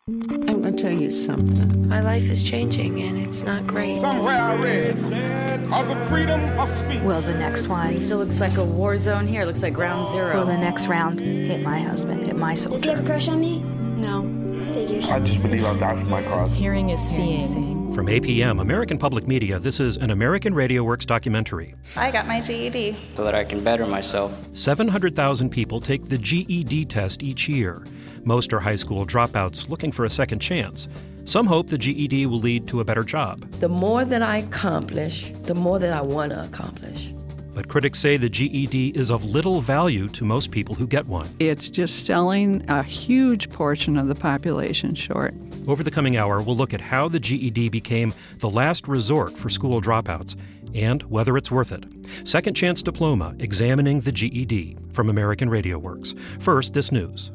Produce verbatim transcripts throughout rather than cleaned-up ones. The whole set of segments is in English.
I'm going to tell you something. My life is changing, and it's not great. Somewhere I read of the freedom of speech. Will the next one? It still looks like a war zone here. It looks like ground zero. Will the next round hit my husband, hit my soldier? Does he have a crush on me? No. Figures. I just believe I'll die for my cause. Hearing is seeing. From A P M, American Public Media, this is an American Radio Works documentary. I got my G E D. So that I can better myself. seven hundred thousand people take the G E D test each year. Most are high school dropouts looking for a second chance. Some hope the G E D will lead to a better job. The more that I accomplish, the more that I want to accomplish. But critics say the G E D is of little value to most people who get one. It's just selling a huge portion of the population short. Over the coming hour, we'll look at how the G E D became the last resort for school dropouts and whether it's worth it. Second Chance Diploma, examining the G E D from American Radio Works. First, this news.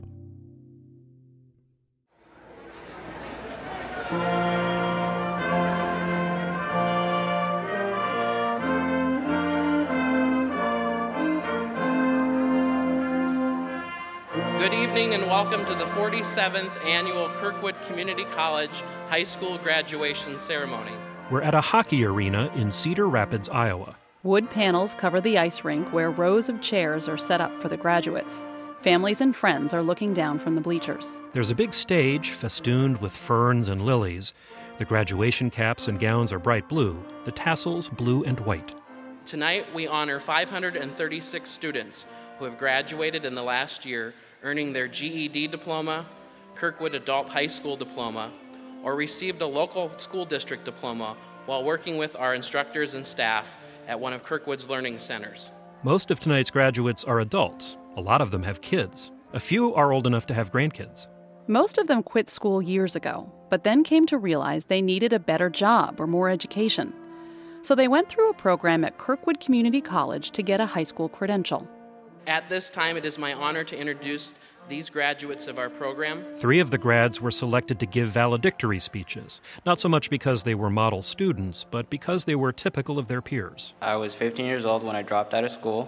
Good evening and welcome to the forty-seventh Annual Kirkwood Community College High School Graduation Ceremony. We're at a hockey arena in Cedar Rapids, Iowa. Wood panels cover the ice rink where rows of chairs are set up for the graduates. Families and friends are looking down from the bleachers. There's a big stage festooned with ferns and lilies. The graduation caps and gowns are bright blue, the tassels blue and white. Tonight we honor five hundred thirty-six students who have graduated in the last year, earning their G E D diploma, Kirkwood Adult High School diploma, or received a local school district diploma while working with our instructors and staff at one of Kirkwood's learning centers. Most of tonight's graduates are adults. A lot of them have kids. A few are old enough to have grandkids. Most of them quit school years ago, but then came to realize they needed a better job or more education. So they went through a program at Kirkwood Community College to get a high school credential. At this time, it is my honor to introduce these graduates of our program. Three of the grads were selected to give valedictory speeches, not so much because they were model students, but because they were typical of their peers. I was fifteen years old when I dropped out of school.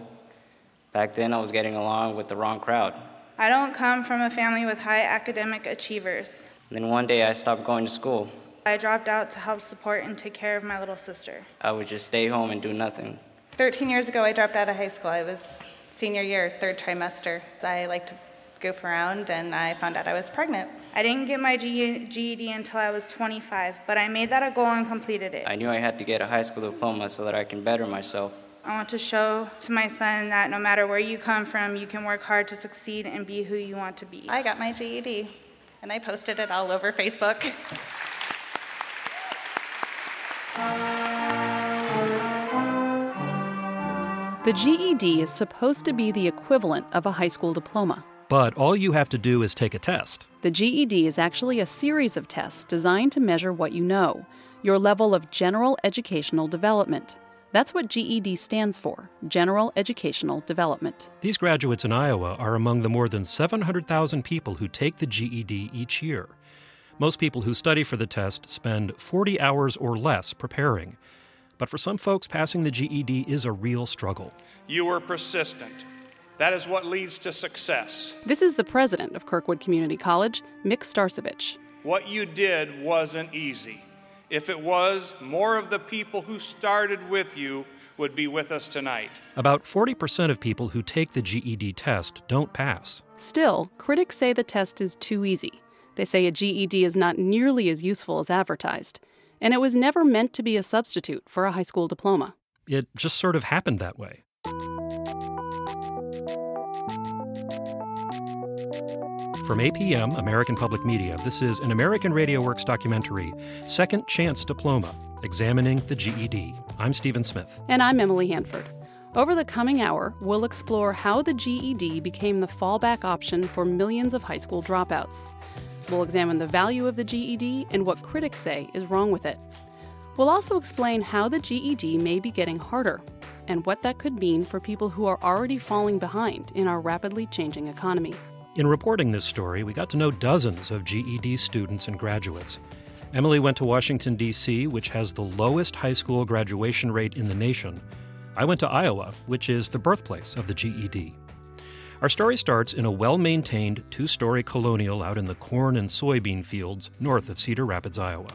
Back then, I was getting along with the wrong crowd. I don't come from a family with high academic achievers. And then one day, I stopped going to school. I dropped out to help support and take care of my little sister. I would just stay home and do nothing. thirteen years ago, I dropped out of high school. I was senior year, third trimester. I like to goof around, and I found out I was pregnant. I didn't get my G E D until I was twenty-five, but I made that a goal and completed it. I knew I had to get a high school diploma so that I can better myself. I want to show to my son that no matter where you come from, you can work hard to succeed and be who you want to be. I got my G E D, and I posted it all over Facebook. The G E D is supposed to be the equivalent of a high school diploma. But all you have to do is take a test. The G E D is actually a series of tests designed to measure what you know, your level of general educational development. That's what G E D stands for, General Educational Development. These graduates in Iowa are among the more than seven hundred thousand people who take the G E D each year. Most people who study for the test spend forty hours or less preparing. But for some folks, passing the G E D is a real struggle. You were persistent. That is what leads to success. This is the president of Kirkwood Community College, Mick Starcevich. What you did wasn't easy. If it was, more of the people who started with you would be with us tonight. About forty percent of people who take the G E D test don't pass. Still, critics say the test is too easy. They say a G E D is not nearly as useful as advertised, and it was never meant to be a substitute for a high school diploma. It just sort of happened that way. From A P M, American Public Media, this is an American Radio Works documentary, Second Chance Diploma, examining the G E D. I'm Stephen Smith. And I'm Emily Hanford. Over the coming hour, we'll explore how the G E D became the fallback option for millions of high school dropouts. We'll examine the value of the G E D and what critics say is wrong with it. We'll also explain how the G E D may be getting harder and what that could mean for people who are already falling behind in our rapidly changing economy. In reporting this story, we got to know dozens of G E D students and graduates. Emily went to Washington, D C, which has the lowest high school graduation rate in the nation. I went to Iowa, which is the birthplace of the G E D. Our story starts in a well-maintained two-story colonial out in the corn and soybean fields north of Cedar Rapids, Iowa.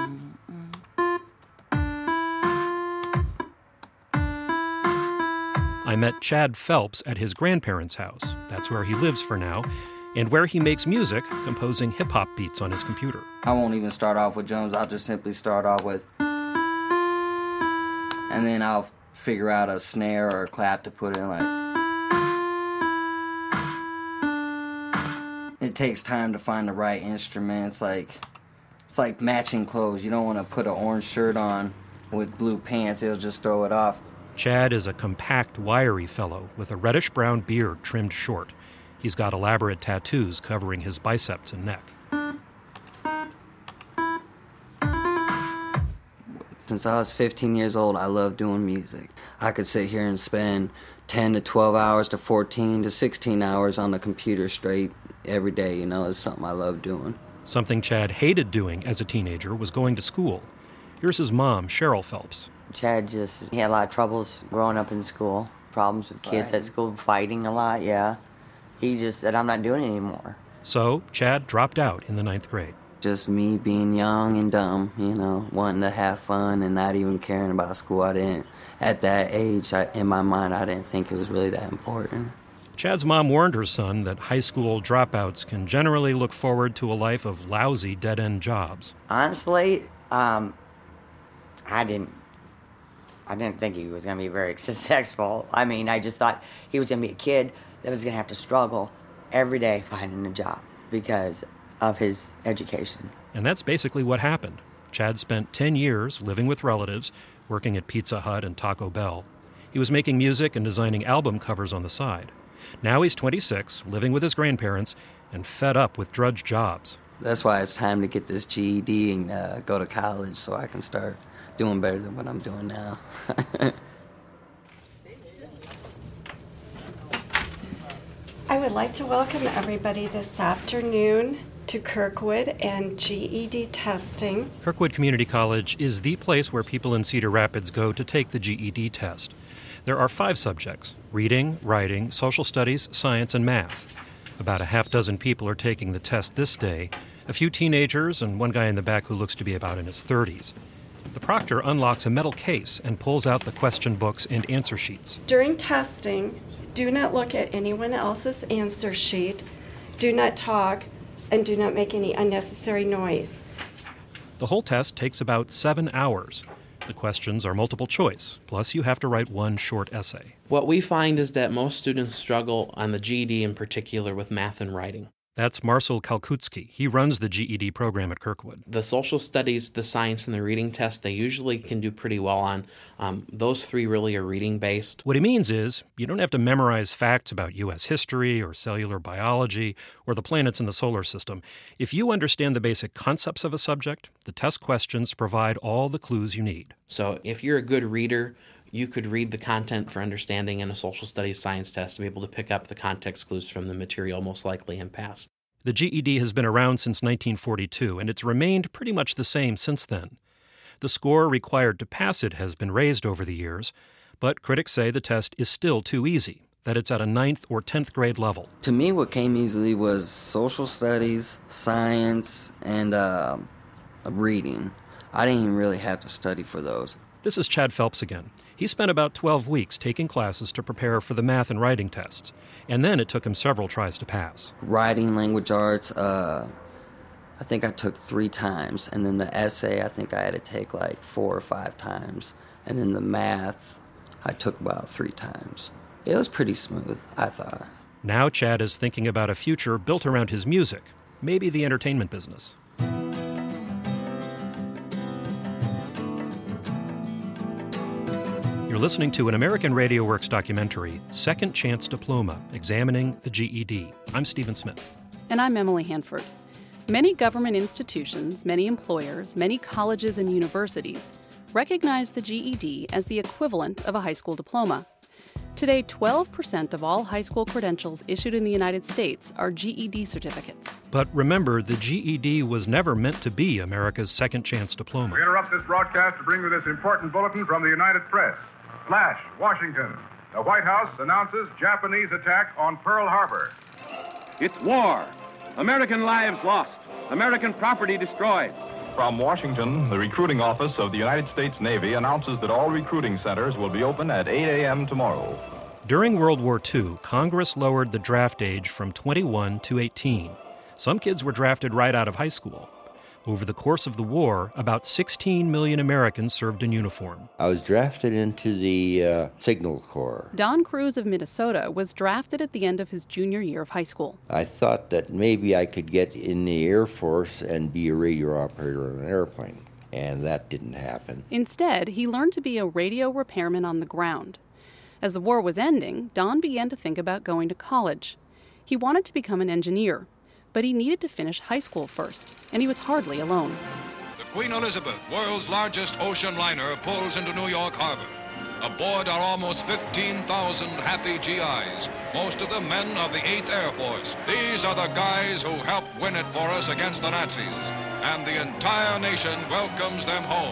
I met Chad Phelps at his grandparents' house. That's where he lives for now, and where he makes music, composing hip-hop beats on his computer. I won't even start off with drums. I'll just simply start off with... And then I'll figure out a snare or a clap to put in, like... It takes time to find the right instrument. It's like, it's like matching clothes. You don't want to put an orange shirt on with blue pants. It'll just throw it off. Chad is a compact, wiry fellow with a reddish-brown beard trimmed short. He's got elaborate tattoos covering his biceps and neck. Since I was fifteen years old, I love doing music. I could sit here and spend ten to twelve hours to fourteen to sixteen hours on the computer straight every day. You know, it's something I love doing. Something Chad hated doing as a teenager was going to school. Here's his mom, Cheryl Phelps. Chad just, he had a lot of troubles growing up in school, problems with kids at school, fighting a lot, yeah. He just said, I'm not doing it anymore. So, Chad dropped out in the ninth grade. Just me being young and dumb, you know, wanting to have fun and not even caring about school. I didn't, at that age, I, in my mind, I didn't think it was really that important. Chad's mom warned her son that high school dropouts can generally look forward to a life of lousy dead-end jobs. Honestly, um, I didn't. I didn't think he was going to be very successful. I mean, I just thought he was going to be a kid that was going to have to struggle every day finding a job because of his education. And that's basically what happened. Chad spent ten years living with relatives, working at Pizza Hut and Taco Bell. He was making music and designing album covers on the side. Now he's twenty-six, living with his grandparents, and fed up with drudge jobs. That's why it's time to get this G E D and uh, go to college so I can start doing better than what I'm doing now. I would like to welcome everybody this afternoon to Kirkwood and G E D testing. Kirkwood Community College is the place where people in Cedar Rapids go to take the G E D test. There are five subjects: reading, writing, social studies, science, and math. About a half dozen people are taking the test this day, a few teenagers and one guy in the back who looks to be about in his thirties. The proctor unlocks a metal case and pulls out the question books and answer sheets. During testing, do not look at anyone else's answer sheet, do not talk, and do not make any unnecessary noise. The whole test takes about seven hours. The questions are multiple choice, plus you have to write one short essay. What we find is that most students struggle on the G E D in particular with math and writing. That's Marcel Kalkutsky. He runs the G E D program at Kirkwood. The social studies, the science, and the reading test, they usually can do pretty well on. Um, those three really are reading-based. What he means is you don't have to memorize facts about U S history or cellular biology or the planets in the solar system. If you understand the basic concepts of a subject, the test questions provide all the clues you need. So if you're a good reader, you could read the content for understanding in a social studies science test to be able to pick up the context clues from the material most likely and pass. The G E D has been around since nineteen forty-two, and it's remained pretty much the same since then. The score required to pass it has been raised over the years, but critics say the test is still too easy, that it's at a ninth or tenth grade level. To me, what came easily was social studies, science, and uh, reading. I didn't even really have to study for those. This is Chad Phelps again. He spent about twelve weeks taking classes to prepare for the math and writing tests, and then it took him several tries to pass. Writing, language arts, uh, I think I took three times, and then the essay, I think I had to take like four or five times, and then the math, I took about three times. It was pretty smooth, I thought. Now Chad is thinking about a future built around his music, maybe the entertainment business. You're listening to an American Radio Works documentary, Second Chance Diploma, examining the G E D. I'm Stephen Smith. And I'm Emily Hanford. Many government institutions, many employers, many colleges and universities recognize the G E D as the equivalent of a high school diploma. Today, twelve percent of all high school credentials issued in the United States are G E D certificates. But remember, the G E D was never meant to be America's second chance diploma. We interrupt this broadcast to bring you this important bulletin from the United Press. Flash, Washington. The White House announces Japanese attack on Pearl Harbor. It's war. American lives lost. American property destroyed. From Washington, the recruiting office of the United States Navy announces that all recruiting centers will be open at eight a.m. tomorrow. During World War Two, Congress lowered the draft age from twenty-one to eighteen. Some kids were drafted right out of high school. Over the course of the war, about sixteen million Americans served in uniform. I was drafted into the uh, Signal Corps. Don Cruz of Minnesota was drafted at the end of his junior year of high school. I thought that maybe I could get in the Air Force and be a radio operator on an airplane, and that didn't happen. Instead, he learned to be a radio repairman on the ground. As the war was ending, Don began to think about going to college. He wanted to become an engineer, but he needed to finish high school first, and he was hardly alone. The Queen Elizabeth, world's largest ocean liner, pulls into New York Harbor. Aboard are almost fifteen thousand happy G Is, most of them men of the eighth Air Force. These are the guys who helped win it for us against the Nazis, and the entire nation welcomes them home.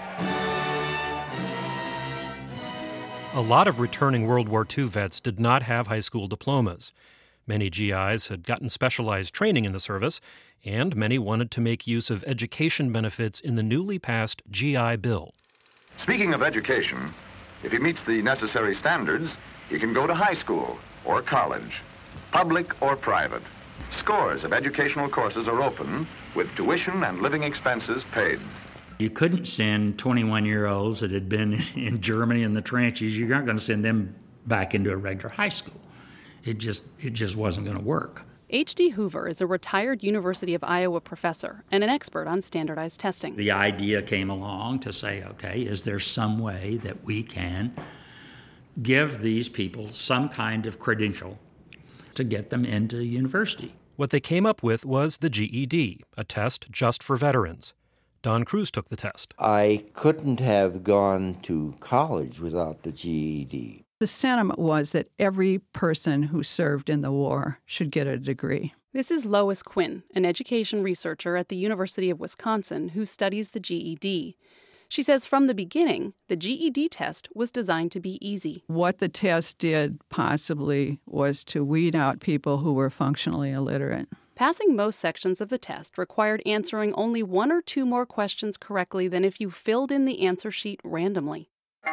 A lot of returning World War Two vets did not have high school diplomas. Many G Is had gotten specialized training in the service, and many wanted to make use of education benefits in the newly passed G I Bill. Speaking of education, if he meets the necessary standards, he can go to high school or college, public or private. Scores of educational courses are open with tuition and living expenses paid. You couldn't send twenty-one-year-olds that had been in Germany in the trenches. You're not going to send them back into a regular high school. It just it just wasn't going to work. H D Hoover is a retired University of Iowa professor and an expert on standardized testing. The idea came along to say, okay, is there some way that we can give these people some kind of credential to get them into university? What they came up with was the G E D, a test just for veterans. Don Cruz took the test. I couldn't have gone to college without the G E D. The sentiment was that every person who served in the war should get a degree. This is Lois Quinn, an education researcher at the University of Wisconsin who studies the G E D. She says from the beginning, the G E D test was designed to be easy. What the test did possibly was to weed out people who were functionally illiterate. Passing most sections of the test required answering only one or two more questions correctly than if you filled in the answer sheet randomly.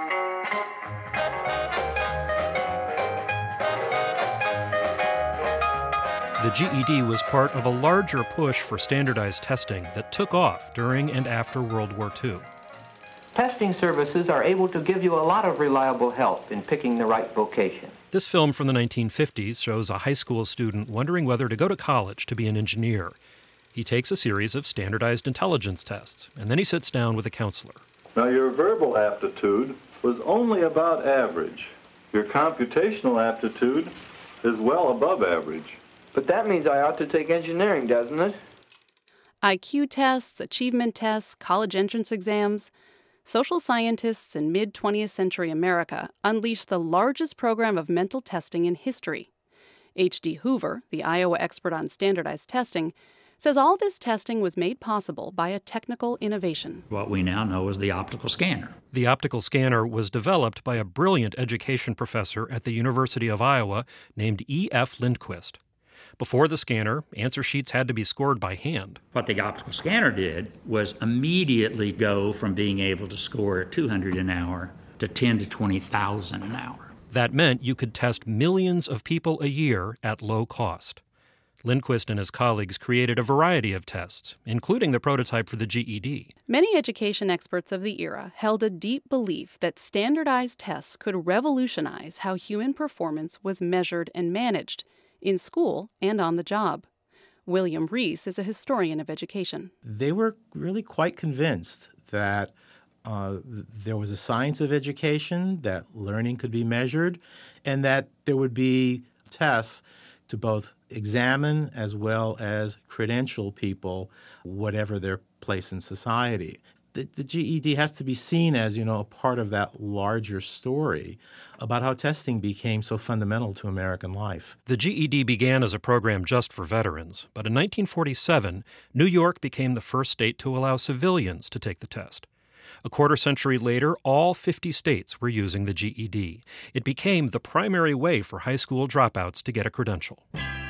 The G E D was part of a larger push for standardized testing that took off during and after World War Two. Testing services are able to give you a lot of reliable help in picking the right vocation. This film from the nineteen fifties shows a high school student wondering whether to go to college to be an engineer. He takes a series of standardized intelligence tests, and then he sits down with a counselor. Now, your verbal aptitude was only about average. Your computational aptitude is well above average. But that means I ought to take engineering, doesn't it? I Q tests, achievement tests, college entrance exams. Social scientists in mid-twentieth century America unleashed the largest program of mental testing in history. H D Hoover, the Iowa expert on standardized testing, says all this testing was made possible by a technical innovation. What we now know is the optical scanner. The optical scanner was developed by a brilliant education professor at the University of Iowa named E F Lindquist. Before the scanner, answer sheets had to be scored by hand. What the optical scanner did was immediately go from being able to score two hundred an hour to ten to twenty thousand an hour. That meant you could test millions of people a year at low cost. Lindquist and his colleagues created a variety of tests, including the prototype for the G E D. Many education experts of the era held a deep belief that standardized tests could revolutionize how human performance was measured and managed, in school and on the job. William Reese is a historian of education. They were really quite convinced that uh, there was a science of education, that learning could be measured, and that there would be tests to both examine as well as credential people, whatever their place in society. The, the G E D has to be seen as, you know, a part of that larger story about how testing became so fundamental to American life. The G E D began as a program just for veterans, but in nineteen forty-seven, New York became the first state to allow civilians to take the test. A quarter century later, all fifty states were using the G E D. It became the primary way for high school dropouts to get a credential.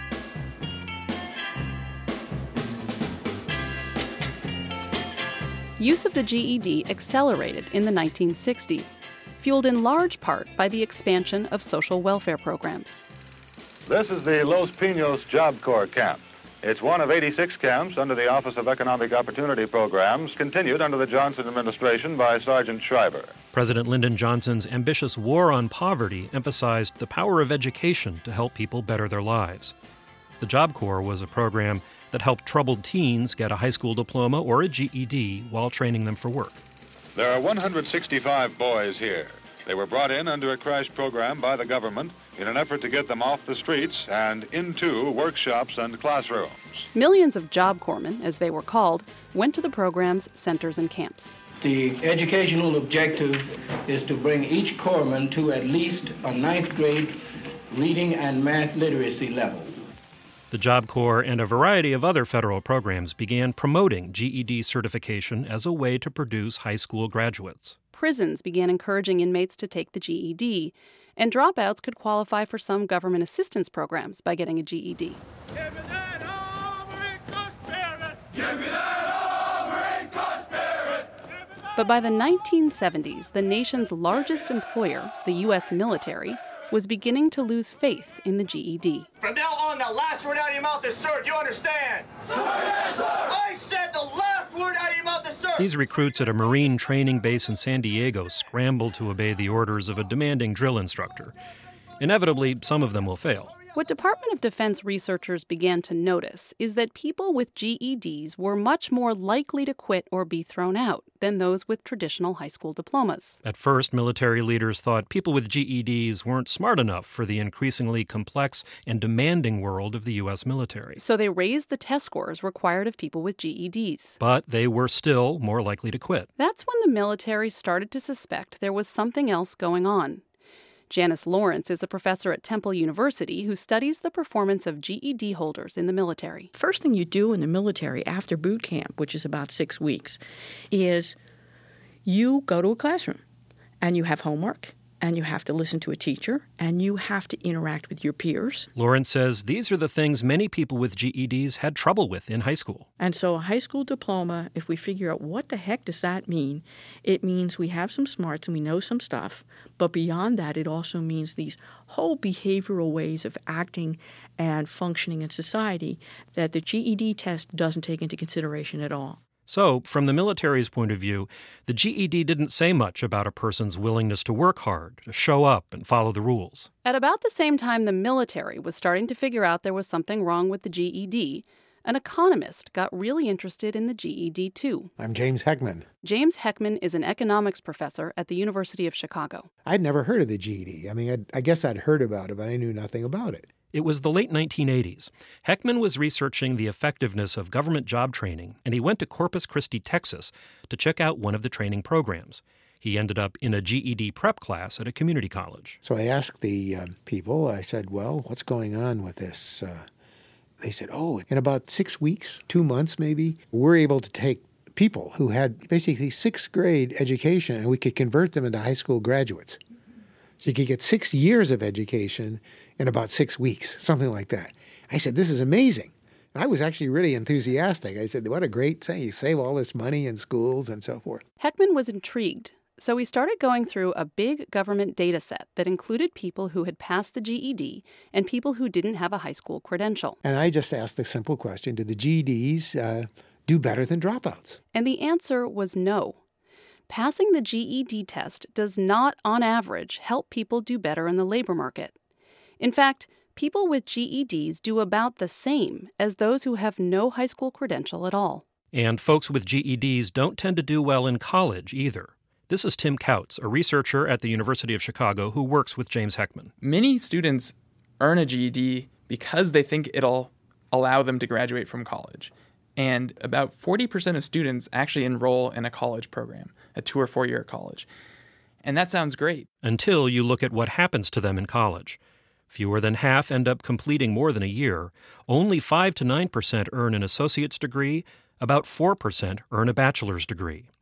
Use of the G E D accelerated in the nineteen sixties, fueled in large part by the expansion of social welfare programs. This is the Los Pinos Job Corps camp. It's one of eighty-six camps under the Office of Economic Opportunity Programs, continued under the Johnson administration by Sergeant Schreiber. President Lyndon Johnson's ambitious war on poverty emphasized the power of education to help people better their lives. The Job Corps was a program that helped troubled teens get a high school diploma or a G E D while training them for work. There are one hundred sixty-five boys here. They were brought in under a crash program by the government in an effort to get them off the streets and into workshops and classrooms. Millions of Job Corpsmen, as they were called, went to the program's centers and camps. The educational objective is to bring each corpsman to at least a ninth grade reading and math literacy level. The Job Corps and a variety of other federal programs began promoting G E D certification as a way to produce high school graduates. Prisons began encouraging inmates to take the G E D, and dropouts could qualify for some government assistance programs by getting a G E D. But by the nineteen seventies, the nation's largest employer, the U S military, was beginning to lose faith in the G E D. From now on, the last word out of your mouth is sir. Do you understand? Sir, yes, sir. I said the last word out of your mouth is sir. These recruits at a Marine training base in San Diego scrambled to obey the orders of a demanding drill instructor. Inevitably, some of them will fail. What Department of Defense researchers began to notice is that people with G E Ds were much more likely to quit or be thrown out than those with traditional high school diplomas. At first, military leaders thought people with G E Ds weren't smart enough for the increasingly complex and demanding world of the U S military. So they raised the test scores required of people with G E Ds. But they were still more likely to quit. That's when the military started to suspect there was something else going on. Janice Lawrence is a professor at Temple University who studies the performance of G E D holders in the military. First thing you do in the military after boot camp, which is about six weeks, is you go to a classroom and you have homework and you have to listen to a teacher and you have to interact with your peers. Lawrence says these are the things many people with G E Ds had trouble with in high school. And so a high school diploma, if we figure out what the heck does that mean, it means we have some smarts and we know some stuff, but beyond that it also means these whole behavioral ways of acting and functioning in society that the G E D test doesn't take into consideration at all. So, from the military's point of view, the G E D didn't say much about a person's willingness to work hard, to show up and follow the rules. At about the same time the military was starting to figure out there was something wrong with the G E D, an economist got really interested in the G E D too. I'm James Heckman. James Heckman is an economics professor at the University of Chicago. I'd never heard of the G E D. I mean, I'd, I guess I'd heard about it, but I knew nothing about it. It was the late nineteen eighties. Heckman was researching the effectiveness of government job training, and he went to Corpus Christi, Texas, to check out one of the training programs. He ended up in a G E D prep class at a community college. So I asked the uh, people, I said, well, what's going on with this? Uh, they said, oh, in about six weeks, two months maybe, we're able to take people who had basically sixth grade education and we could convert them into high school graduates. So you could get six years of education in about six weeks, something like that. I said, this is amazing. And I was actually really enthusiastic. I said, what a great thing. You save all this money in schools and so forth. Heckman was intrigued, so he started going through a big government data set that included people who had passed the G E D and people who didn't have a high school credential. And I just asked the simple question, did the G E Ds uh, do better than dropouts? And the answer was no. Passing the G E D test does not, on average, help people do better in the labor market. In fact, people with G E Ds do about the same as those who have no high school credential at all. And folks with G E Ds don't tend to do well in college either. This is Tim Kautz, a researcher at the University of Chicago who works with James Heckman. Many students earn a G E D because they think it'll allow them to graduate from college. And about forty percent of students actually enroll in a college program, a two or four year college. And that sounds great. Until you look at what happens to them in college. Fewer than half end up completing more than a year. Only five to nine percent earn an associate's degree. About four percent earn a bachelor's degree.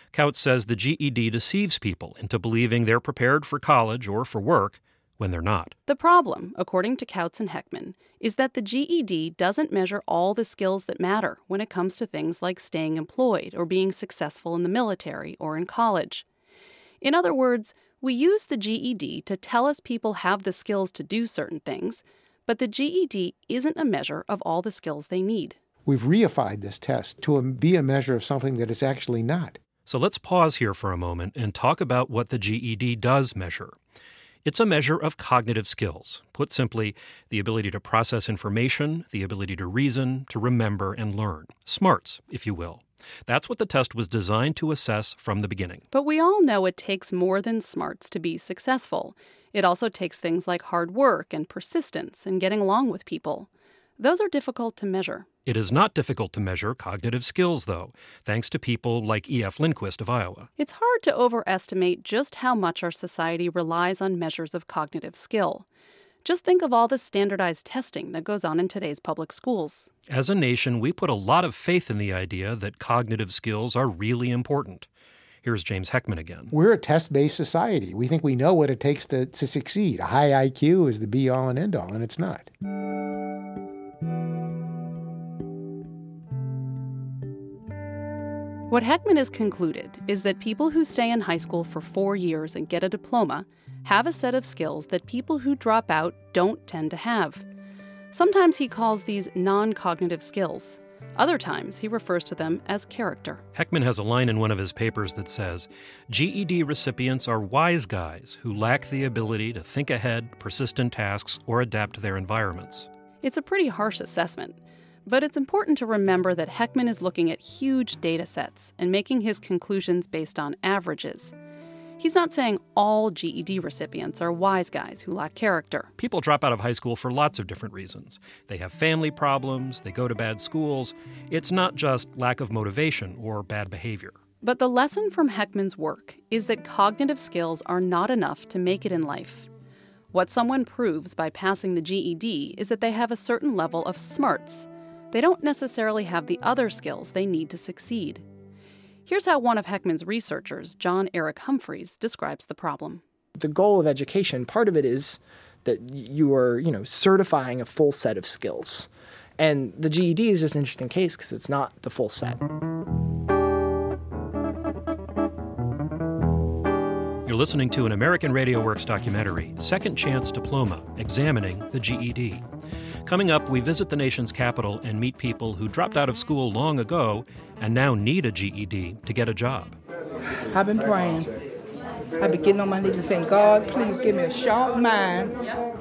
Kautz says the G E D deceives people into believing they're prepared for college or for work when they're not. The problem, according to Kautz and Heckman, is that the G E D doesn't measure all the skills that matter when it comes to things like staying employed or being successful in the military or in college. In other words, we use the G E D to tell us people have the skills to do certain things, but the G E D isn't a measure of all the skills they need. We've reified this test to be a measure of something that it's actually not. So let's pause here for a moment and talk about what the G E D does measure. It's a measure of cognitive skills. Put simply, the ability to process information, the ability to reason, to remember, and learn. Smarts, if you will. That's what the test was designed to assess from the beginning. But we all know it takes more than smarts to be successful. It also takes things like hard work and persistence and getting along with people. Those are difficult to measure. It is not difficult to measure cognitive skills, though, thanks to people like E F Lindquist of Iowa. It's hard to overestimate just how much our society relies on measures of cognitive skill. Just think of all the standardized testing that goes on in today's public schools. As a nation, we put a lot of faith in the idea that cognitive skills are really important. Here's James Heckman again. We're a test-based society. We think we know what it takes to, to succeed. A high I Q is the be-all and end-all, and it's not. What Heckman has concluded is that people who stay in high school for four years and get a diploma have a set of skills that people who drop out don't tend to have. Sometimes he calls these non-cognitive skills. Other times he refers to them as character. Heckman has a line in one of his papers that says, G E D recipients are wise guys who lack the ability to think ahead, persist in tasks, or adapt to their environments. It's a pretty harsh assessment. But it's important to remember that Heckman is looking at huge data sets and making his conclusions based on averages. He's not saying all G E D recipients are wise guys who lack character. People drop out of high school for lots of different reasons. They have family problems, they go to bad schools. It's not just lack of motivation or bad behavior. But the lesson from Heckman's work is that cognitive skills are not enough to make it in life. What someone proves by passing the G E D is that they have a certain level of smarts. They don't necessarily have the other skills they need to succeed. Here's how one of Heckman's researchers, John Eric Humphreys, describes the problem. The goal of education, part of it is that you are, you know, certifying a full set of skills. And the G E D is just an interesting case because it's not the full set. You're listening to an American Radio Works documentary, Second Chance Diploma, examining the G E D. Coming up, we visit the nation's capital and meet people who dropped out of school long ago and now need a G E D to get a job. I've been praying. I've been getting on my knees and saying, God, please give me a sharp mind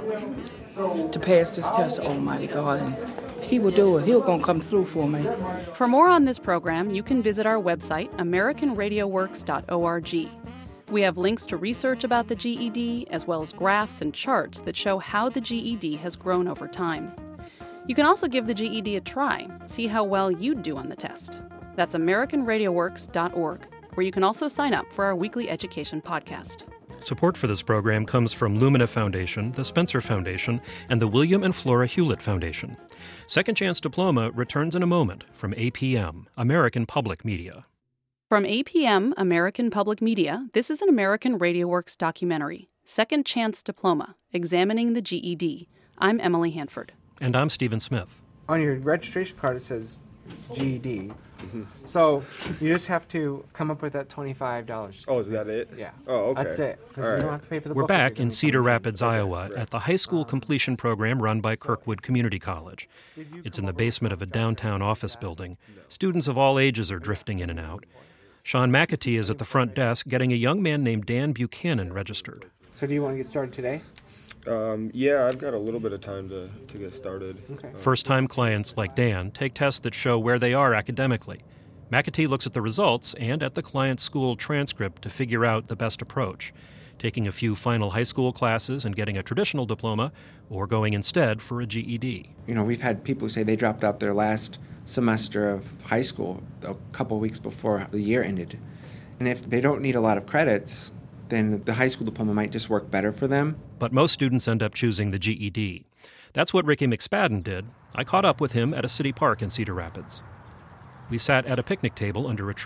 to pass this test, Almighty God. And He will do it. He'll gonna come through for me. For more on this program, you can visit our website, american radio works dot org. We have links to research about the G E D, as well as graphs and charts that show how the G E D has grown over time. You can also give the G E D a try, see how well you'd do on the test. That's american radio works dot org, where you can also sign up for our weekly education podcast. Support for this program comes from Lumina Foundation, the Spencer Foundation, and the William and Flora Hewlett Foundation. Second Chance Diploma returns in a moment from A P M, American Public Media. From A P M, American Public Media, this is an American Radio Works documentary, Second Chance Diploma, Examining the G E D. I'm Emily Hanford. And I'm Stephen Smith. On your registration card, it says G E D. Mm-hmm. So you just have to come up with that twenty-five dollars. Oh, is that it? Yeah. Oh, okay. That's it. Because All you right. don't have to pay for the We're book. back in Cedar Rapids, Iowa, at the high school completion program run by Kirkwood Community College. It's in the basement of a downtown office building. Students of all ages are drifting in and out. Sean McAtee is at the front desk getting a young man named Dan Buchanan registered. So do you want to get started today? Um, yeah, I've got a little bit of time to, to get started. Okay. Um, First-time clients like Dan take tests that show where they are academically. McAtee looks at the results and at the client's school transcript to figure out the best approach, taking a few final high school classes and getting a traditional diploma, or going instead for a G E D. You know, we've had people who say they dropped out their last semester of high school a couple weeks before the year ended. And if they don't need a lot of credits, then the high school diploma might just work better for them. But most students end up choosing the G E D. That's what Ricky McSpadden did. I caught up with him at a city park in Cedar Rapids. We sat at a picnic table under a tree.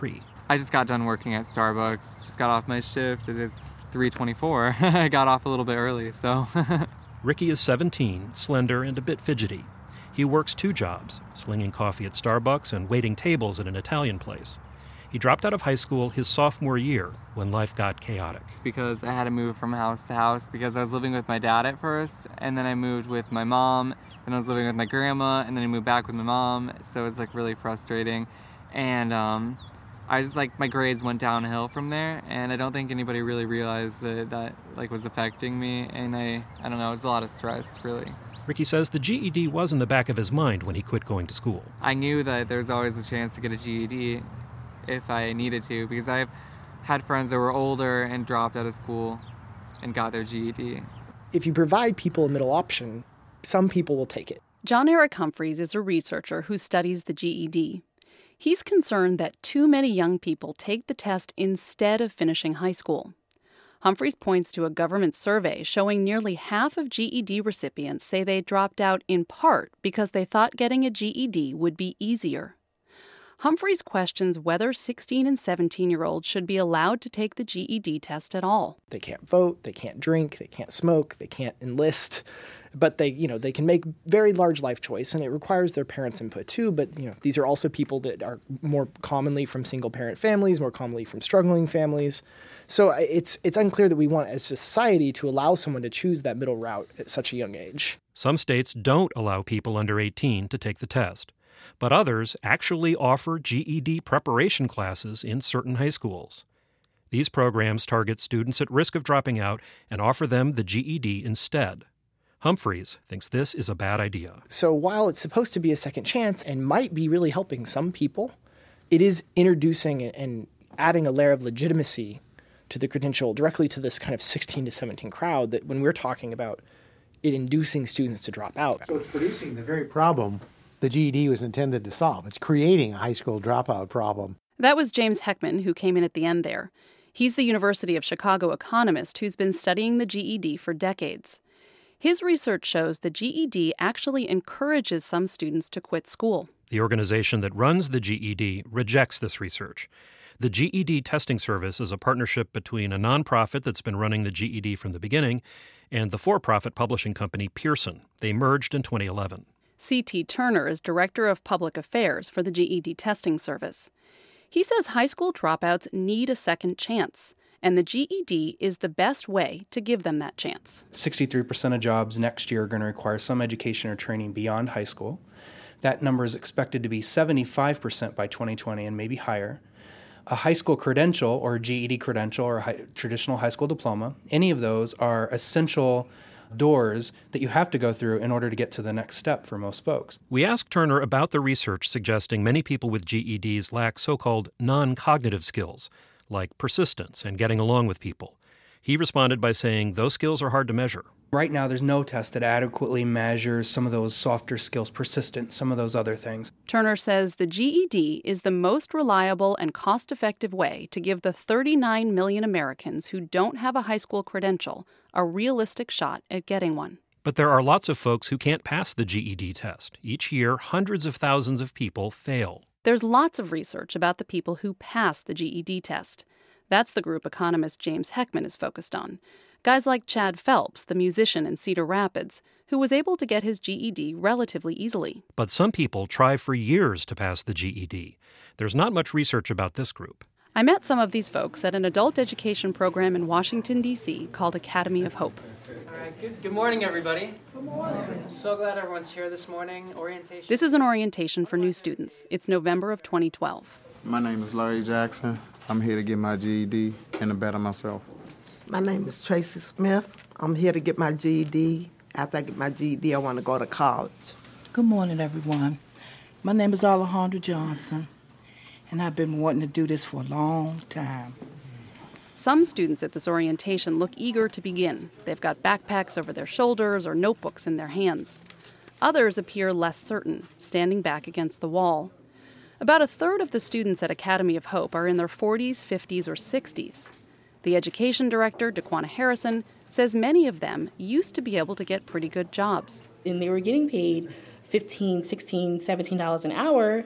I just got done working at Starbucks. Just got off my shift. It is three twenty-four. I got off a little bit early, so. Ricky is seventeen, slender, and a bit fidgety. He works two jobs, slinging coffee at Starbucks and waiting tables at an Italian place. He dropped out of high school his sophomore year when life got chaotic. It's because I had to move from house to house because I was living with my dad at first, and then I moved with my mom, then I was living with my grandma, and then I moved back with my mom, so it was like really frustrating. And um, I just like, my grades went downhill from there, and I don't think anybody really realized that that like was affecting me, and I, I don't know, it was a lot of stress, really. Ricky says the G E D was in the back of his mind when he quit going to school. I knew that there was always a chance to get a G E D if I needed to, because I've had friends that were older and dropped out of school and got their G E D. If you provide people a middle option, some people will take it. John Eric Humphreys is a researcher who studies the G E D. He's concerned that too many young people take the test instead of finishing high school. Humphreys points to a government survey showing nearly half of G E D recipients say they dropped out in part because they thought getting a G E D would be easier. Humphreys questions whether sixteen and seventeen-year-olds should be allowed to take the G E D test at all. They can't vote, they can't drink, they can't smoke, they can't enlist, but they, you know, they can make very large life choice, and it requires their parents' input too. But you know, these are also people that are more commonly from single-parent families, more commonly from struggling families. So it's it's unclear that we want as a society to allow someone to choose that middle route at such a young age. Some states don't allow people under eighteen to take the test, but others actually offer G E D preparation classes in certain high schools. These programs target students at risk of dropping out and offer them the G E D instead. Humphreys thinks this is a bad idea. So while it's supposed to be a second chance and might be really helping some people, it is introducing and adding a layer of legitimacy to the credential directly to this kind of sixteen to seventeen crowd that when we're talking about it inducing students to drop out. So it's producing the very problem the G E D was intended to solve. It's creating a high school dropout problem. That was James Heckman, who came in at the end there. He's the University of Chicago economist who's been studying the G E D for decades. His research shows the G E D actually encourages some students to quit school. The organization that runs the G E D rejects this research. The G E D testing service is a partnership between a nonprofit that's been running the G E D from the beginning and the for-profit publishing company Pearson. They merged in twenty eleven. C T Turner is Director of Public Affairs for the G E D testing service. He says high school dropouts need a second chance, and the G E D is the best way to give them that chance. sixty-three percent of jobs next year are going to require some education or training beyond high school. That number is expected to be seventy-five percent by twenty twenty and maybe higher. A high school credential or a G E D credential or a high, traditional high school diploma, any of those are essential doors that you have to go through in order to get to the next step for most folks. We asked Turner about the research suggesting many people with G E Ds lack so-called non-cognitive skills, like persistence and getting along with people. He responded by saying those skills are hard to measure. Right now, there's no test that adequately measures some of those softer skills, persistence, some of those other things. Turner says the G E D is the most reliable and cost-effective way to give the thirty-nine million Americans who don't have a high school credential a realistic shot at getting one. But there are lots of folks who can't pass the G E D test. Each year, hundreds of thousands of people fail. There's lots of research about the people who pass the G E D test. That's the group economist James Heckman is focused on. Guys like Chad Phelps, the musician in Cedar Rapids, who was able to get his G E D relatively easily. But some people try for years to pass the G E D. There's not much research about this group. I met some of these folks at an adult education program in Washington, D C called Academy of Hope. All right, good, good morning, everybody. Good morning. So glad everyone's here this morning. Orientation. This is an orientation for new students. It's November of twenty twelve. My name is Larry Jackson. I'm here to get my G E D and to better myself. My name is Tracy Smith. I'm here to get my G E D. After I get my G E D, I want to go to college. Good morning, everyone. My name is Alejandra Johnson, and I've been wanting to do this for a long time. Some students at this orientation look eager to begin. They've got backpacks over their shoulders or notebooks in their hands. Others appear less certain, standing back against the wall. About a third of the students at Academy of Hope are in their forties, fifties, or sixties. The education director, DeQuana Harrison, says many of them used to be able to get pretty good jobs. And they were getting paid fifteen, sixteen, seventeen dollars an hour,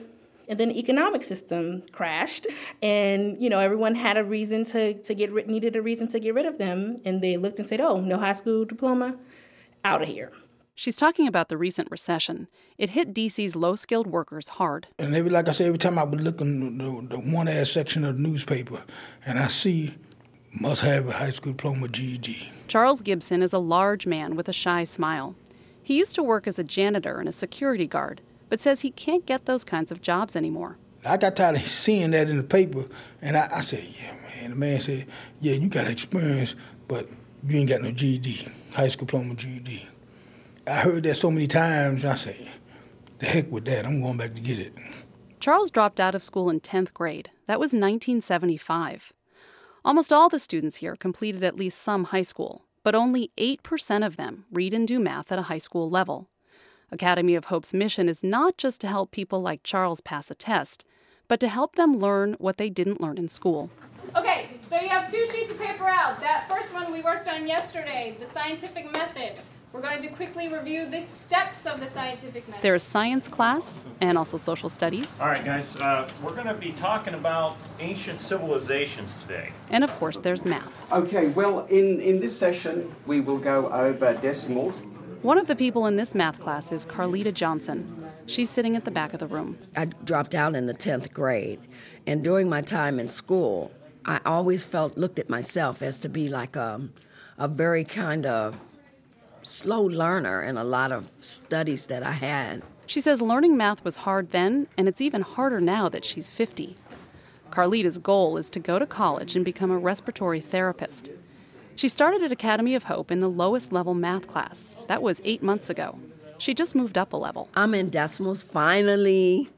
And then the economic system crashed, and you know everyone had a reason to to get rid, needed a reason to get rid of them, and they looked and said, "Oh, no high school diploma, out of here." She's talking about the recent recession. It hit D C's low-skilled workers hard. And every, like I said, every time I would look in the, the one-ad section of the newspaper, and I see must have a high school diploma, G E D. Charles Gibson is a large man with a shy smile. He used to work as a janitor and a security guard, but says he can't get those kinds of jobs anymore. I got tired of seeing that in the paper, and I, I said, yeah, man. The man said, yeah, you got experience, but you ain't got no G E D, high school diploma, G E D. I heard that so many times, I said, the heck with that, I'm going back to get it. Charles dropped out of school in tenth grade. That was nineteen seventy-five. Almost all the students here completed at least some high school, but only eight percent of them read and do math at a high school level. Academy of Hope's mission is not just to help people like Charles pass a test, but to help them learn what they didn't learn in school. Okay, so you have two sheets of paper out. That first one we worked on yesterday, the scientific method. We're going to quickly review the steps of the scientific method. There's science class and also social studies. All right, guys, uh, we're going to be talking about ancient civilizations today. And of course, there's math. Okay, well, in, in this session, we will go over decimals. One of the people in this math class is Carlita Johnson. She's sitting at the back of the room. I dropped out in the tenth grade, and during my time in school, I always felt, looked at myself as to be like a, a very kind of slow learner in a lot of studies that I had. She says learning math was hard then, and it's even harder now that she's fifty. Carlita's goal is to go to college and become a respiratory therapist. She started at Academy of Hope in the lowest level math class. That was eight months ago. She just moved up a level. I'm in decimals finally.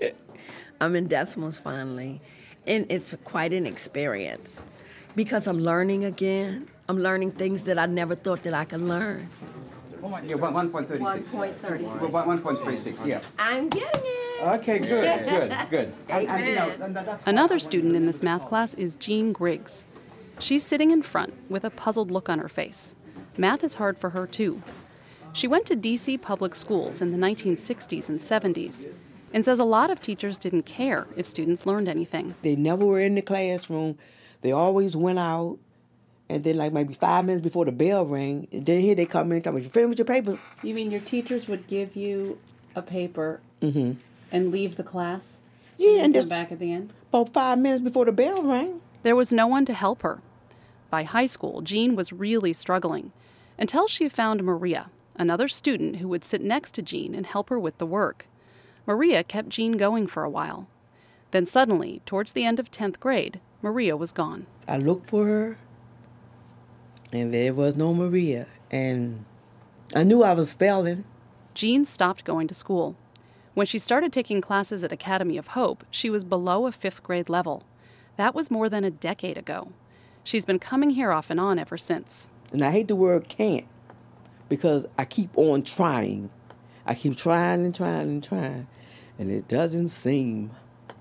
I'm in decimals finally. And it's quite an experience because I'm learning again. I'm learning things that I never thought that I could learn. Yeah, one point three six. one point three six. Well, one point three six, yeah. I'm getting it. Okay, good, good, good. And, and, you know, and that's Another student in this math class is Jean Griggs. She's sitting in front with a puzzled look on her face. Math is hard for her, too. She went to D C public schools in the nineteen sixties and seventies and says a lot of teachers didn't care if students learned anything. They never were in the classroom. They always went out. And then, like, maybe five minutes before the bell rang, then here they come in and tell me, you finished with your papers? You mean your teachers would give you a paper Mm-hmm. and leave the class? Yeah, and, and come just back at the end? About five minutes before the bell rang. There was no one to help her. By high school, Jean was really struggling until she found Maria, another student who would sit next to Jean and help her with the work. Maria kept Jean going for a while. Then suddenly, towards the end of tenth grade, Maria was gone. I looked for her, and there was no Maria, and I knew I was failing. Jean stopped going to school. When she started taking classes at Academy of Hope, she was below a fifth grade level. That was more than a decade ago. She's been coming here off and on ever since. And I hate the word can't, because I keep on trying. I keep trying and trying and trying, and it doesn't seem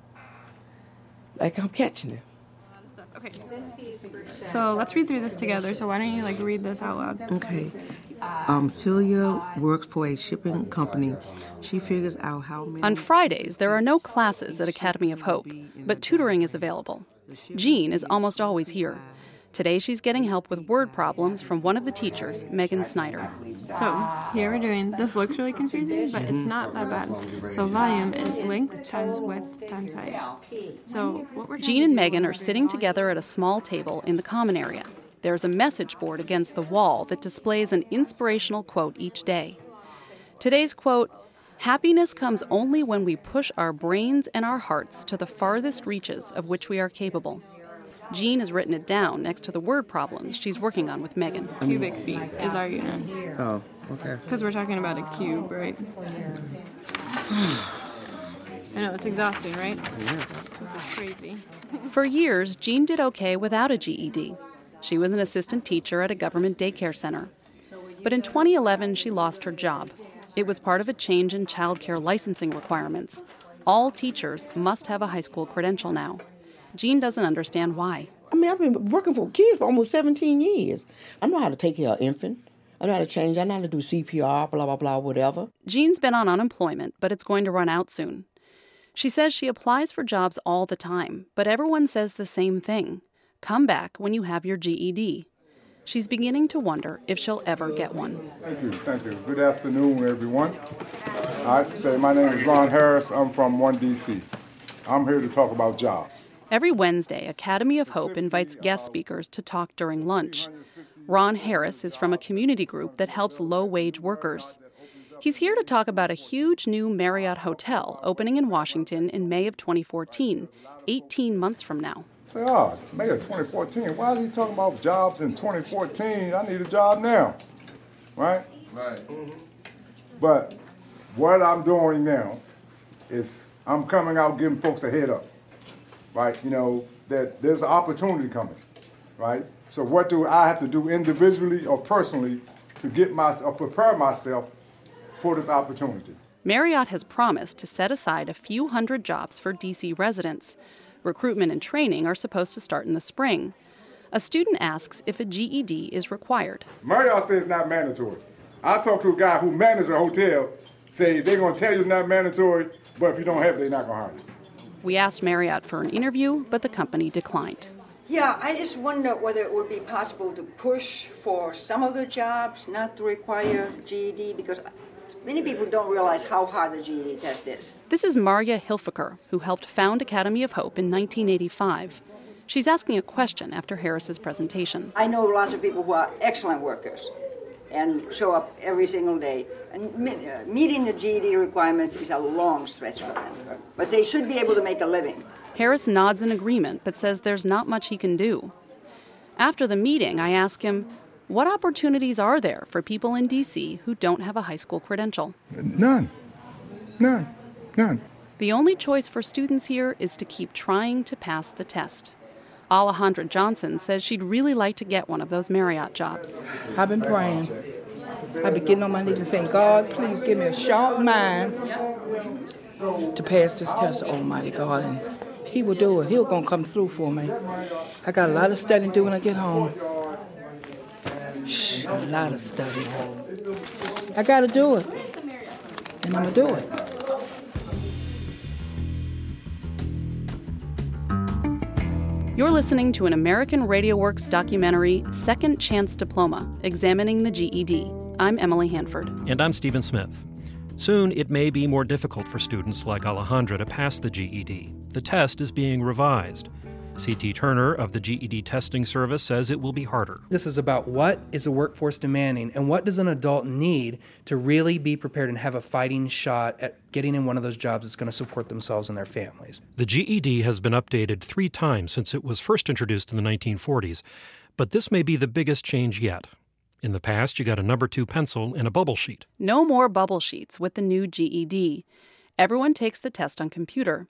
like I'm catching it. Okay. So let's read through this together. So why don't you like read this out loud? Okay. Um, Celia works for a shipping company. She figures out how many... On Fridays, there are no classes at Academy of Hope, but tutoring is available. Jean is almost always here. Today, she's getting help with word problems from one of the teachers, Megan Snyder. So here we're doing, this looks really confusing, but it's not that bad. So volume is length times width times height. So what we're Jean and Megan are sitting together at a small table in the common area. There's a message board against the wall that displays an inspirational quote each day. Today's quote, "Happiness comes only when we push our brains and our hearts to the farthest reaches of which we are capable." Jean has written it down next to the word problems she's working on with Megan. Cubic feet is our unit. Oh, okay. Because we're talking about a cube, right? I know, it's exhausting, right? This is crazy. For years, Jean did okay without a G E D. She was an assistant teacher at a government daycare center. But in twenty eleven, she lost her job. It was part of a change in child care licensing requirements. All teachers must have a high school credential now. Jean doesn't understand why. I mean, I've been working for kids for almost seventeen years. I know how to take care of an infant. I know how to change. I know how to do C P R, blah, blah, blah, whatever. Jean's been on unemployment, but it's going to run out soon. She says she applies for jobs all the time, but everyone says the same thing. Come back when you have your G E D. She's beginning to wonder if she'll ever get one. Thank you, thank you. Good afternoon, everyone. I say my name is Ron Harris. I'm from one D C. I'm here to talk about jobs. Every Wednesday, Academy of Hope invites guest speakers to talk during lunch. Ron Harris is from a community group that helps low-wage workers. He's here to talk about a huge new Marriott hotel opening in Washington in May of twenty fourteen, eighteen months from now. Say, oh, May of twenty fourteen. Why is he talking about jobs in twenty fourteen? I need a job now, right? Right. But what I'm doing now is I'm coming out giving folks a head up, right? You know, that there's an opportunity coming, right? So what do I have to do individually or personally to get my, or prepare myself for this opportunity? Marriott has promised to set aside a few hundred jobs for D C residents. Recruitment and training are supposed to start in the spring. A student asks if a G E D is required. Marriott says it's not mandatory. I talked to a guy who manages a hotel, say they're going to tell you it's not mandatory, but if you don't have it, they're not going to hire you. We asked Marriott for an interview, but the company declined. Yeah, I just wonder whether it would be possible to push for some of the jobs not to require G E D, because many people don't realize how hard the G E D test is. This is Marya Hilfiker, who helped found Academy of Hope in nineteen eighty-five. She's asking a question after Harris's presentation. I know lots of people who are excellent workers and show up every single day. And me- uh, meeting the G E D requirements is a long stretch for them. But they should be able to make a living. Harris nods in agreement but says there's not much he can do. After the meeting, I ask him, what opportunities are there for people in D C who don't have a high school credential? None. None. None. The only choice for students here is to keep trying to pass the test. Alejandra Johnson says she'd really like to get one of those Marriott jobs. I've been praying. I've been getting on my knees and saying, God, please give me a sharp mind to pass this test, Almighty God. And He will do it. He's going to come through for me. I got a lot of studying to do when I get home. Shh, a lot of studying. I got to do it. And I'm going to do it. You're listening to an American Radio Works documentary, Second Chance Diploma, examining the G E D. I'm Emily Hanford. And I'm Stephen Smith. Soon, it may be more difficult for students like Alejandra to pass the G E D. The test is being revised. C T Turner of the G E D testing service says it will be harder. This is about what is the workforce demanding and what does an adult need to really be prepared and have a fighting shot at getting in one of those jobs that's going to support themselves and their families. The G E D has been updated three times since it was first introduced in the nineteen forties, but this may be the biggest change yet. In the past, you got a number two pencil and a bubble sheet. No more bubble sheets with the new G E D. Everyone takes the test on computer.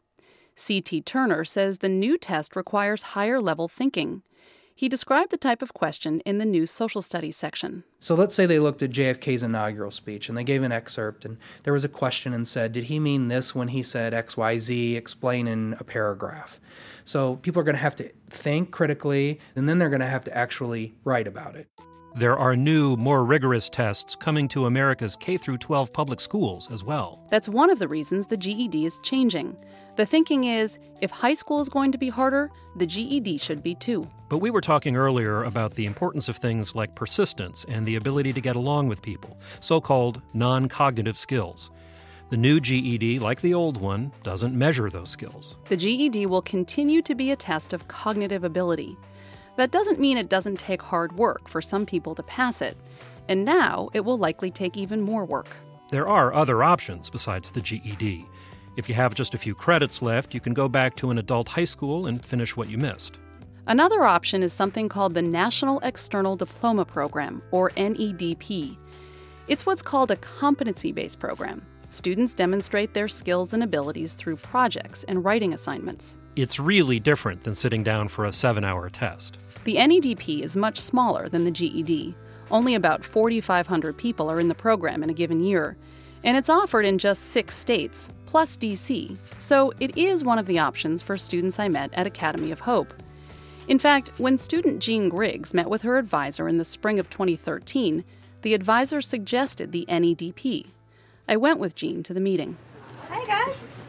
C T Turner says the new test requires higher-level thinking. He described the type of question in the new social studies section. So let's say they looked at J F K's inaugural speech and they gave an excerpt and there was a question and said, did he mean this when he said X Y Z, explain in a paragraph? So people are going to have to think critically and then they're going to have to actually write about it. There are new, more rigorous tests coming to America's K through twelve public schools as well. That's one of the reasons the G E D is changing. The thinking is, if high school is going to be harder, the G E D should be too. But we were talking earlier about the importance of things like persistence and the ability to get along with people, so-called non-cognitive skills. The new G E D, like the old one, doesn't measure those skills. The G E D will continue to be a test of cognitive ability. That doesn't mean it doesn't take hard work for some people to pass it. And now it will likely take even more work. There are other options besides the G E D. If you have just a few credits left, you can go back to an adult high school and finish what you missed. Another option is something called the National External Diploma Program, or N E D P. It's what's called a competency-based program. Students demonstrate their skills and abilities through projects and writing assignments. It's really different than sitting down for a seven-hour test. The N E D P is much smaller than the G E D. Only about four thousand five hundred people are in the program in a given year, and it's offered in just six states, plus D C, so it is one of the options for students I met at Academy of Hope. In fact, when student Jean Griggs met with her advisor in the spring of twenty thirteen, the advisor suggested the N E D P. I went with Jean to the meeting. Hey, guys.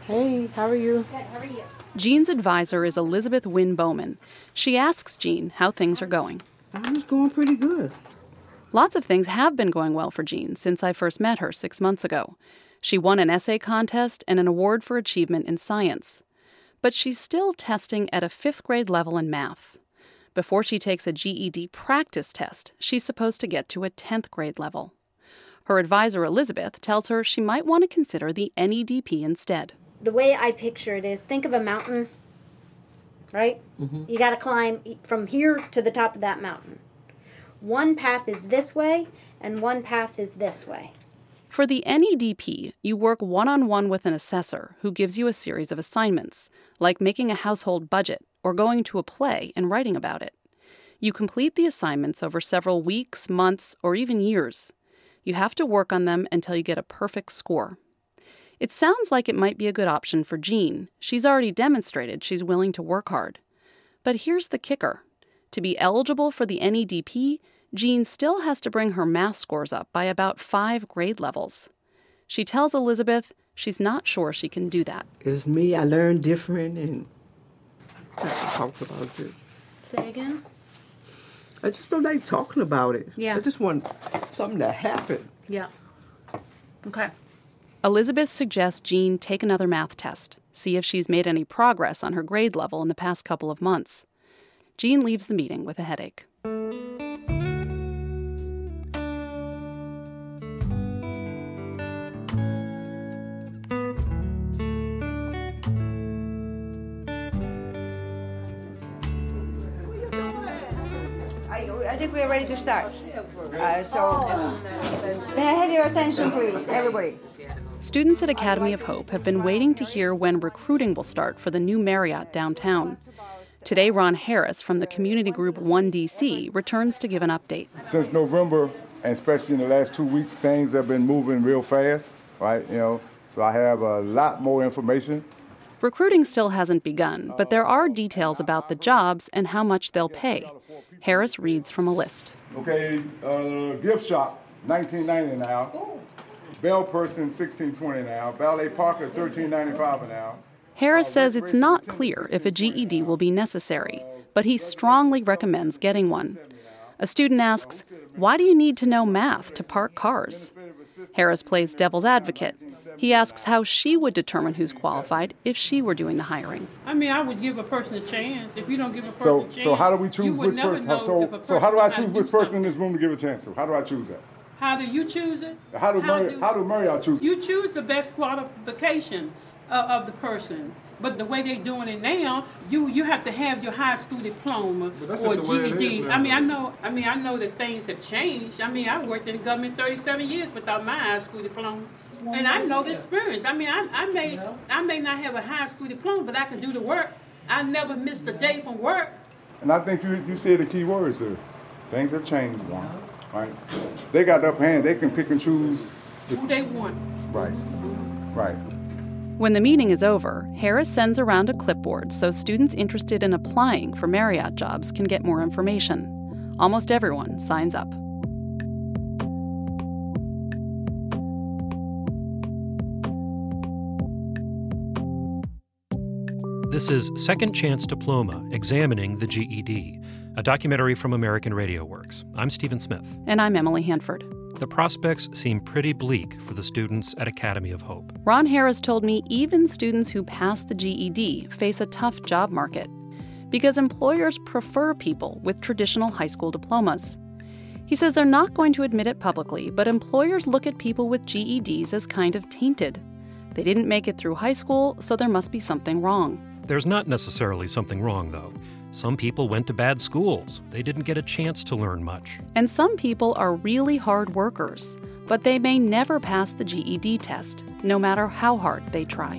Hey, how are you? Good, how are you? Jean's advisor is Elizabeth Wynn Bowman. She asks Jean how things are going. It's going pretty good. Lots of things have been going well for Jean since I first met her six months ago. She won an essay contest and an award for achievement in science. But she's still testing at a fifth grade level in math. Before she takes a G E D practice test, she's supposed to get to a tenth grade level. Her advisor, Elizabeth, tells her she might want to consider the N E D P instead. The way I picture it is, think of a mountain, right? Mm-hmm. You got to climb from here to the top of that mountain. One path is this way, and one path is this way. For the N E D P, you work one-on-one with an assessor who gives you a series of assignments, like making a household budget or going to a play and writing about it. You complete the assignments over several weeks, months, or even years. You have to work on them until you get a perfect score. It sounds like it might be a good option for Jean. She's already demonstrated she's willing to work hard. But here's the kicker. To be eligible for the N E D P, Jean still has to bring her math scores up by about five grade levels. She tells Elizabeth she's not sure she can do that. It's me, I learn different, and I talk about this. Say again? I just don't like talking about it. Yeah. I just want something to happen. Yeah. Okay. Elizabeth suggests Jean take another math test, see if she's made any progress on her grade level in the past couple of months. Jean leaves the meeting with a headache. I think we are ready to start. Uh, so, may I have your attention, please, everybody? Students at Academy of Hope have been waiting to hear when recruiting will start for the new Marriott downtown. Today, Ron Harris from the community group one D C returns to give an update. Since November, and especially in the last two weeks, things have been moving real fast, right? You know, so I have a lot more information. Recruiting still hasn't begun, but there are details about the jobs and how much they'll pay. Harris reads from a list. Okay, uh, gift shop, nineteen ninety an hour. Bell person, sixteen twenty an hour. Ballet Parker, thirteen ninety-five an hour. Harris says it's not clear if a G E D will be necessary, but he strongly recommends getting one. A student asks, why do you need to know math to park cars? Harris plays devil's advocate. He asks how she would determine who's qualified if she were doing the hiring. I mean, I would give a person a chance. If you don't give a person So, a chance, so how do we choose you would which never person? know So, if a so how do I person choose knows which how to do person in this room to give a chance to? How do I choose that? How do you choose it? How do Mary, how do Marriott choose? You choose the best qualification uh, of the person. But the way they're doing it now, you you have to have your high school diploma that's or just the way it G E is D. now. I mean, I know. I mean, I know that things have changed. I mean, I worked in government thirty-seven years without my high school diploma, and I know the experience. I mean, I, I may I may not have a high school diploma, but I can do the work. I never missed a day from work. And I think you you said the key words there. Things have changed, Juan. Right? They got the upper hand. They can pick and choose Who they want. Right. Right. When the meeting is over, Harris sends around a clipboard so students interested in applying for Marriott jobs can get more information. Almost everyone signs up. This is Second Chance Diploma, Examining the G E D, a documentary from American Radio Works. I'm Stephen Smith. And I'm Emily Hanford. The prospects seem pretty bleak for the students at Academy of Hope. Ron Harris told me even students who pass the G E D face a tough job market because employers prefer people with traditional high school diplomas. He says they're not going to admit it publicly, but employers look at people with G E Ds as kind of tainted. They didn't make it through high school, so there must be something wrong. There's not necessarily something wrong, though. Some people went to bad schools. They didn't get a chance to learn much. And some people are really hard workers, but they may never pass the G E D test, no matter how hard they try.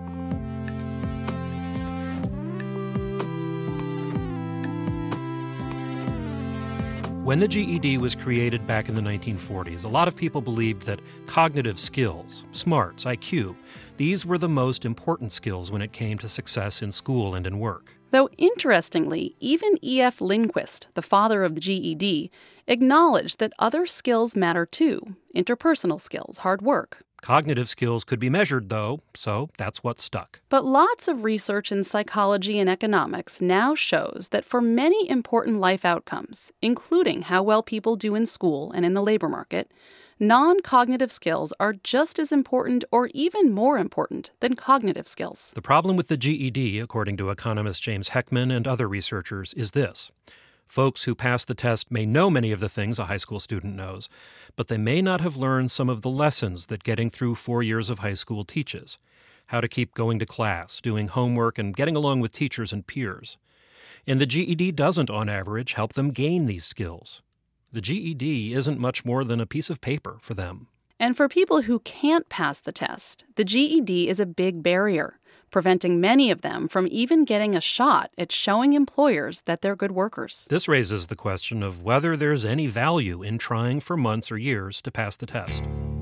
When the G E D was created back in the nineteen forties, a lot of people believed that cognitive skills, smarts, I Q, these were the most important skills when it came to success in school and in work. Though interestingly, even E F Lindquist, the father of the G E D, acknowledged that other skills matter too. Interpersonal skills, hard work. Cognitive skills could be measured, though, so that's what stuck. But lots of research in psychology and economics now shows that for many important life outcomes, including how well people do in school and in the labor market, non-cognitive skills are just as important or even more important than cognitive skills. The problem with the G E D, according to economist James Heckman and other researchers, is this. Folks who pass the test may know many of the things a high school student knows, but they may not have learned some of the lessons that getting through four years of high school teaches. How to keep going to class, doing homework, and getting along with teachers and peers. And the G E D doesn't, on average, help them gain these skills. The G E D isn't much more than a piece of paper for them. And for people who can't pass the test, the G E D is a big barrier, preventing many of them from even getting a shot at showing employers that they're good workers. This raises the question of whether there's any value in trying for months or years to pass the test.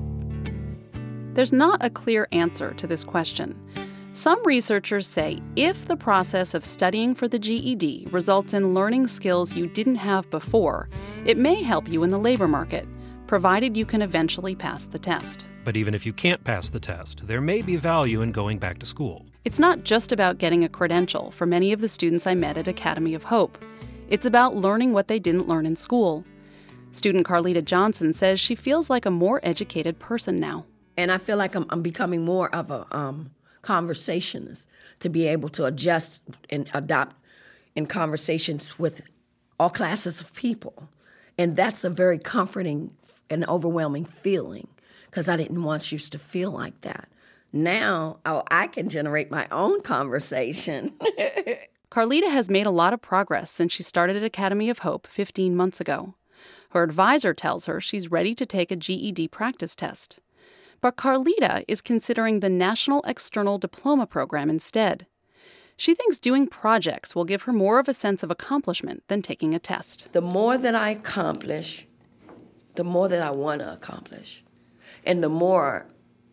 There's not a clear answer to this question. Some researchers say if the process of studying for the G E D results in learning skills you didn't have before, it may help you in the labor market, provided you can eventually pass the test. But even if you can't pass the test, there may be value in going back to school. It's not just about getting a credential for many of the students I met at Academy of Hope. It's about learning what they didn't learn in school. Student Carlita Johnson says she feels like a more educated person now. And I feel like I'm, I'm becoming more of a um, conversationist, to be able to adjust and adopt in conversations with all classes of people. And that's a very comforting and overwhelming feeling, because I didn't once used to feel like that. Now, oh, I can generate my own conversation. Carlita has made a lot of progress since she started at Academy of Hope fifteen months ago. Her advisor tells her she's ready to take a G E D practice test. But Carlita is considering the National External Diploma Program instead. She thinks doing projects will give her more of a sense of accomplishment than taking a test. The more that I accomplish, the more that I want to accomplish. And the more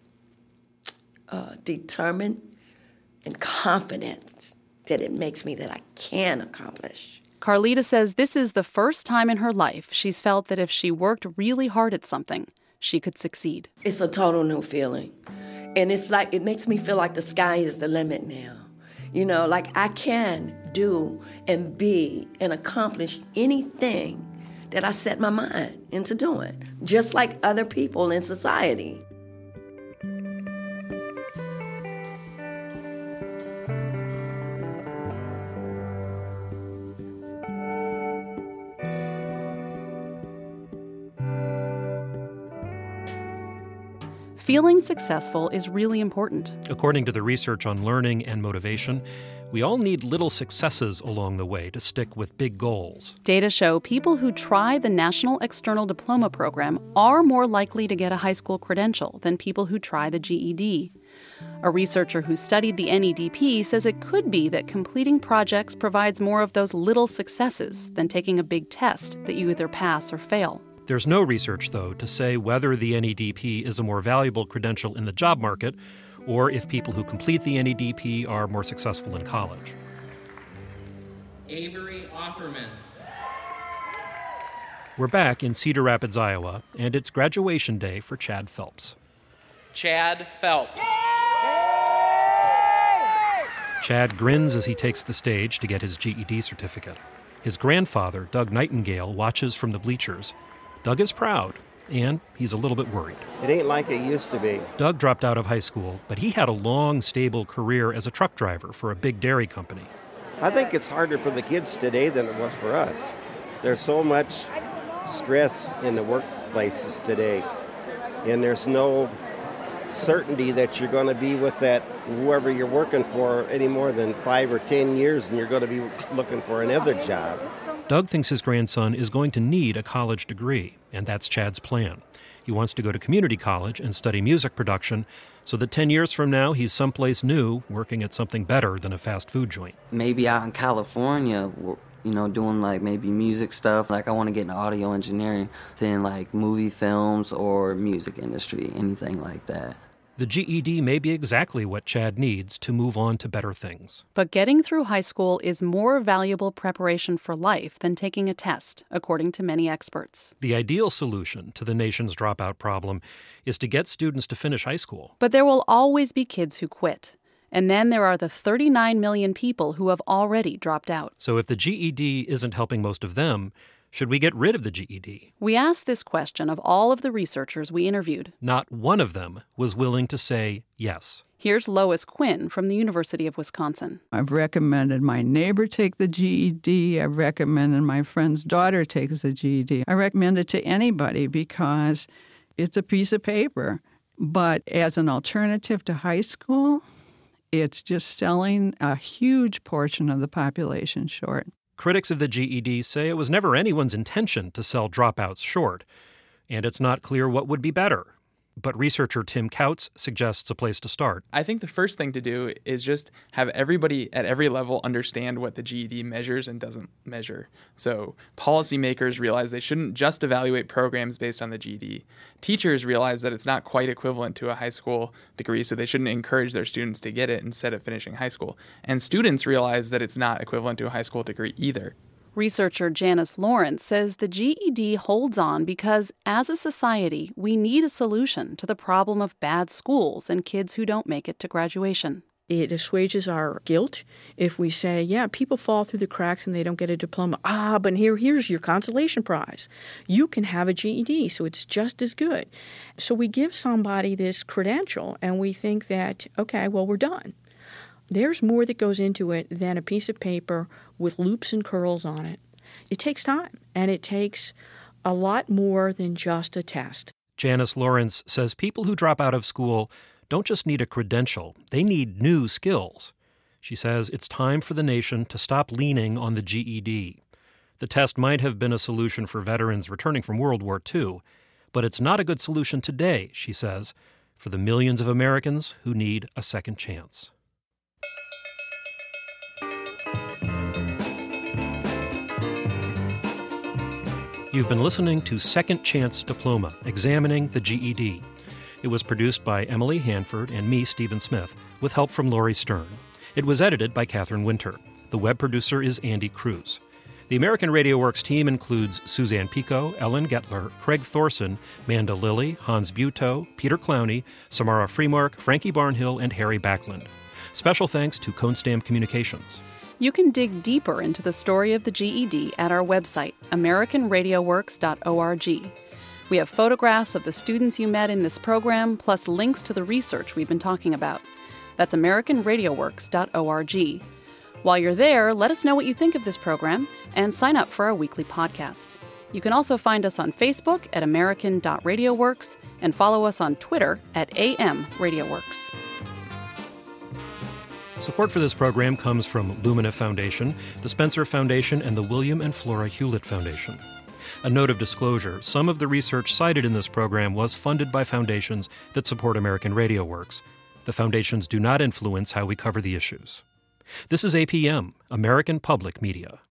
uh, determined and confident that it makes me that I can accomplish. Carlita says this is the first time in her life she's felt that if she worked really hard at something, she could succeed. It's a total new feeling. And it's like, it makes me feel like the sky is the limit now. You know, like I can do and be and accomplish anything that I set my mind into doing, just like other people in society. Feeling successful is really important. According to the research on learning and motivation, we all need little successes along the way to stick with big goals. Data show people who try the National External Diploma Program are more likely to get a high school credential than people who try the G E D. A researcher who studied the N E D P says it could be that completing projects provides more of those little successes than taking a big test that you either pass or fail. There's no research, though, to say whether the N E D P is a more valuable credential in the job market or if people who complete the N E D P are more successful in college. Avery Offerman. We're back in Cedar Rapids, Iowa, and it's graduation day for Chad Phelps. Chad Phelps. Chad grins as he takes the stage to get his G E D certificate. His grandfather, Doug Nightingale, watches from the bleachers. Doug is proud, and he's a little bit worried. It ain't like it used to be. Doug dropped out of high school, but he had a long, stable career as a truck driver for a big dairy company. I think it's harder for the kids today than it was for us. There's so much stress in the workplaces today, and there's no certainty that you're going to be with that whoever you're working for any more than five or ten years, and you're going to be looking for another job. Doug thinks his grandson is going to need a college degree, and that's Chad's plan. He wants to go to community college and study music production so that ten years from now he's someplace new working at something better than a fast food joint. Maybe out in California, you know, doing like maybe music stuff. Like I want to get into audio engineering, then like movie films or music industry, anything like that. The G E D may be exactly what Chad needs to move on to better things. But getting through high school is more valuable preparation for life than taking a test, according to many experts. The ideal solution to the nation's dropout problem is to get students to finish high school. But there will always be kids who quit. And then there are the thirty-nine million people who have already dropped out. So if the G E D isn't helping most of them, should we get rid of the G E D? We asked this question of all of the researchers we interviewed. Not one of them was willing to say yes. Here's Lois Quinn from the University of Wisconsin. I've recommended my neighbor take the G E D. I've recommended my friend's daughter takes the G E D. I recommend it to anybody because it's a piece of paper. But as an alternative to high school, it's just selling a huge portion of the population short. Critics of the G E D say it was never anyone's intention to sell dropouts short, and it's not clear what would be better. But researcher Tim Kautz suggests a place to start. I think the first thing to do is just have everybody at every level understand what the G E D measures and doesn't measure. So policymakers realize they shouldn't just evaluate programs based on the G E D. Teachers realize that it's not quite equivalent to a high school degree, so they shouldn't encourage their students to get it instead of finishing high school. And students realize that it's not equivalent to a high school degree either. Researcher Janice Lawrence says the G E D holds on because, as a society, we need a solution to the problem of bad schools and kids who don't make it to graduation. It assuages our guilt if we say, yeah, people fall through the cracks and they don't get a diploma. Ah, but here, here's your consolation prize. You can have a G E D, so it's just as good. So we give somebody this credential and we think that, okay, well, we're done. There's more that goes into it than a piece of paper with loops and curls on it. It takes time, and it takes a lot more than just a test. Janice Lawrence says people who drop out of school don't just need a credential, they need new skills. She says it's time for the nation to stop leaning on the G E D. The test might have been a solution for veterans returning from World War Two, but it's not a good solution today, she says, for the millions of Americans who need a second chance. You've been listening to Second Chance Diploma, Examining the G E D. It was produced by Emily Hanford and me, Stephen Smith, with help from Laurie Stern. It was edited by Catherine Winter. The web producer is Andy Cruz. The American Radio Works team includes Suzanne Pico, Ellen Gettler, Craig Thorson, Manda Lilly, Hans Buetow, Peter Clowney, Samara Freemark, Frankie Barnhill, and Harry Backlund. Special thanks to Conestam Communications. You can dig deeper into the story of the G E D at our website, american radio works dot org. We have photographs of the students you met in this program, plus links to the research we've been talking about. That's american radio works dot org. While you're there, let us know what you think of this program and sign up for our weekly podcast. You can also find us on Facebook at american dot radio works and follow us on Twitter at A M Radio Works. Support for this program comes from Lumina Foundation, the Spencer Foundation, and the William and Flora Hewlett Foundation. A note of disclosure, some of the research cited in this program was funded by foundations that support American Radio Works. The foundations do not influence how we cover the issues. This is A P M, American Public Media.